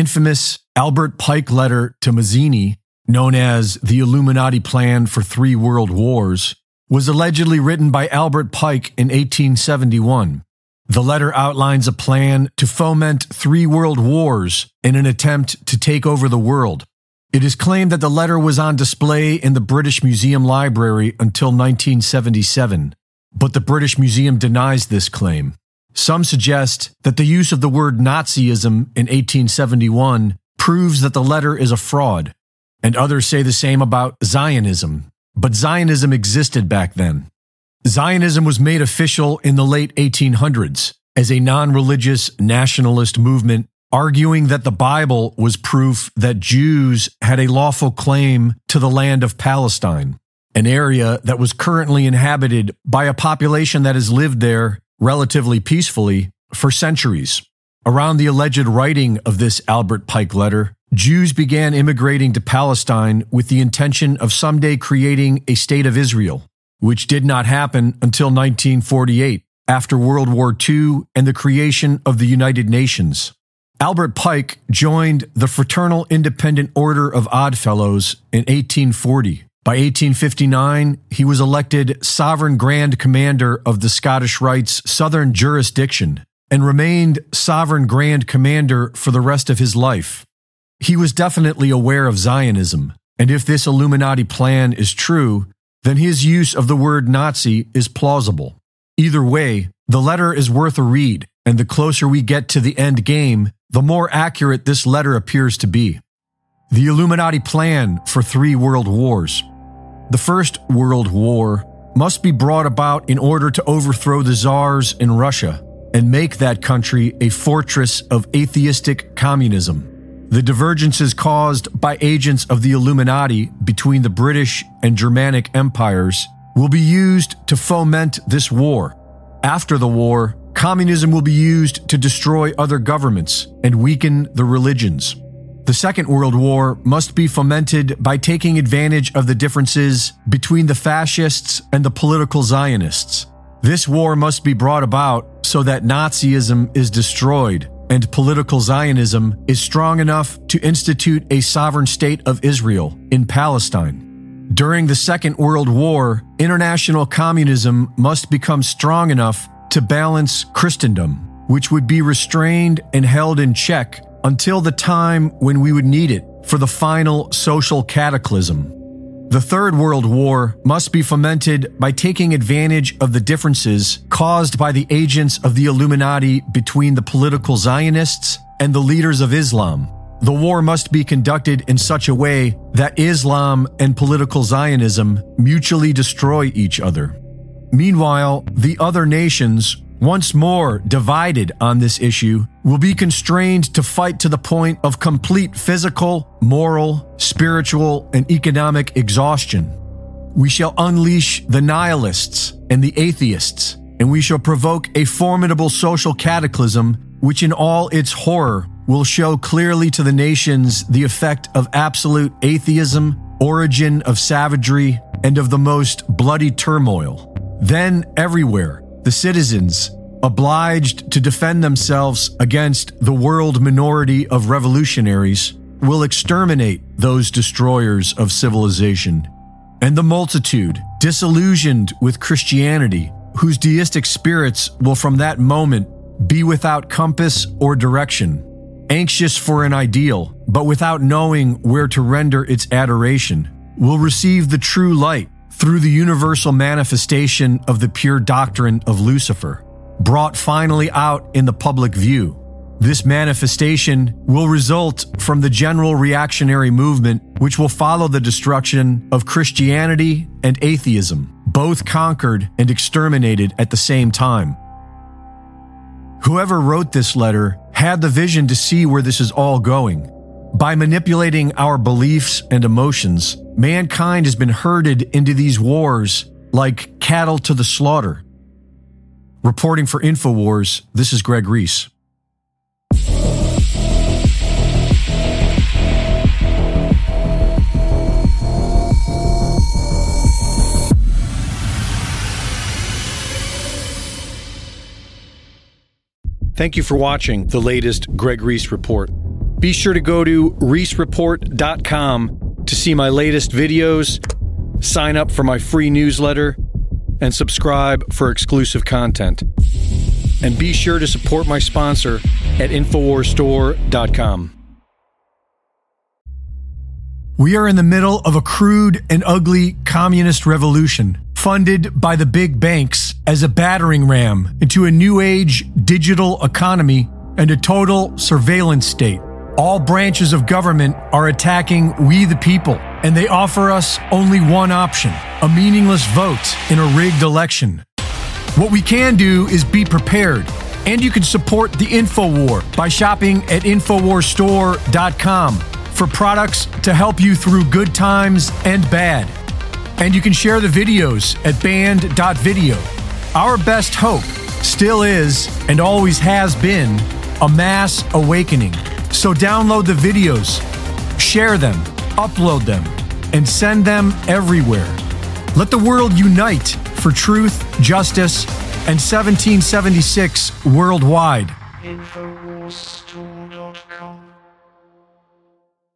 infamous Albert Pike letter to Mazzini, known as the Illuminati Plan for 3 World Wars, was allegedly written by Albert Pike in 1871. The letter outlines a plan to foment 3 world wars in an attempt to take over the world. It is claimed that the letter was on display in the British Museum Library until 1977, but the British Museum denies this claim. Some suggest that the use of the word Nazism in 1871 proves that the letter is a fraud, and others say the same about Zionism. But Zionism existed back then. Zionism was made official in the late 1800s as a non-religious nationalist movement, arguing that the Bible was proof that Jews had a lawful claim to the land of Palestine, an area that was currently inhabited by a population that has lived there relatively peacefully for centuries. Around the alleged writing of this Albert Pike letter, Jews began immigrating to Palestine with the intention of someday creating a state of Israel, which did not happen until 1948, after World War II and the creation of the United Nations. Albert Pike joined the Fraternal Independent Order of Oddfellows in 1840. By 1859, he was elected Sovereign Grand Commander of the Scottish Rite's Southern Jurisdiction and remained Sovereign Grand Commander for the rest of his life. He was definitely aware of Zionism, and if this Illuminati plan is true, then his use of the word Nazi is plausible. Either way, the letter is worth a read, and the closer we get to the end game, the more accurate this letter appears to be. The Illuminati plan for 3 world wars. The First World War must be brought about in order to overthrow the czars in Russia and make that country a fortress of atheistic communism. The divergences caused by agents of the Illuminati between the British and Germanic empires will be used to foment this war. After the war, communism will be used to destroy other governments and weaken the religions. The Second World War must be fomented by taking advantage of the differences between the fascists and the political Zionists. This war must be brought about so that Nazism is destroyed and political Zionism is strong enough to institute a sovereign state of Israel in Palestine. During the Second World War, international communism must become strong enough to balance Christendom, which would be restrained and held in check until the time when we would need it for the final social cataclysm. The Third World War must be fomented by taking advantage of the differences caused by the agents of the Illuminati between the political Zionists and the leaders of Islam. The war must be conducted in such a way that Islam and political Zionism mutually destroy each other. Meanwhile, the other nations, once more divided on this issue, will be constrained to fight to the point of complete physical, moral, spiritual, and economic exhaustion. We shall unleash the nihilists and the atheists, and we shall provoke a formidable social cataclysm which in all its horror will show clearly to the nations the effect of absolute atheism, origin of savagery, and of the most bloody turmoil. Then everywhere, the citizens, obliged to defend themselves against the world minority of revolutionaries, will exterminate those destroyers of civilization. And the multitude, disillusioned with Christianity, whose deistic spirits will from that moment be without compass or direction, anxious for an ideal, but without knowing where to render its adoration, will receive the true light through the universal manifestation of the pure doctrine of Lucifer, brought finally out in the public view. This manifestation will result from the general reactionary movement which will follow the destruction of Christianity and atheism, both conquered and exterminated at the same time. Whoever wrote this letter had the vision to see where this is all going. By manipulating our beliefs and emotions, mankind has been herded into these wars like cattle to the slaughter. Reporting for InfoWars, this is Greg Reese. Thank you for watching the latest Greg Reese Report. Be sure to go to reesereport.com to see my latest videos, sign up for my free newsletter, and subscribe for exclusive content. And be sure to support my sponsor at InfoWarsStore.com. We are in the middle of a crude and ugly communist revolution, funded by the big banks as a battering ram into a new age digital economy and a total surveillance state. All branches of government are attacking we the people, and they offer us only one option: a meaningless vote in a rigged election. What we can do is be prepared, and you can support the InfoWar by shopping at InfoWarsStore.com for products to help you through good times and bad. And you can share the videos at band.video. Our best hope still is, and always has been, a mass awakening. So download the videos, share them, upload them, and send them everywhere. Let the world unite for truth, justice, and 1776 worldwide. InfoWarsStore.com